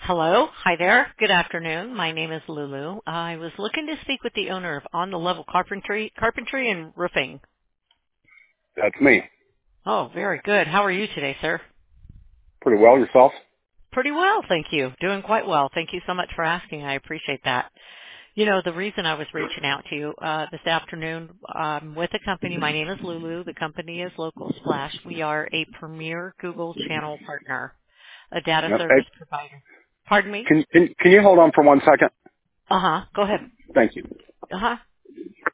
Hello. Hi there. Good afternoon. My name is Lulu. I was looking to speak with the owner of On the Level Carpentry and Roofing. That's me. Oh, very good. How are you today, sir? Pretty well yourself? Pretty well, thank you. Doing quite well. Thank you so much for asking. I appreciate that. You know, the reason I was reaching out to you this afternoon with the company, my name is Lulu. The company is Local Splash. We are a premier Google channel partner, a data Yep. service Hey, provider. Pardon me? can you hold on for 1 second? Uh-huh. Go ahead. Thank you. Uh-huh.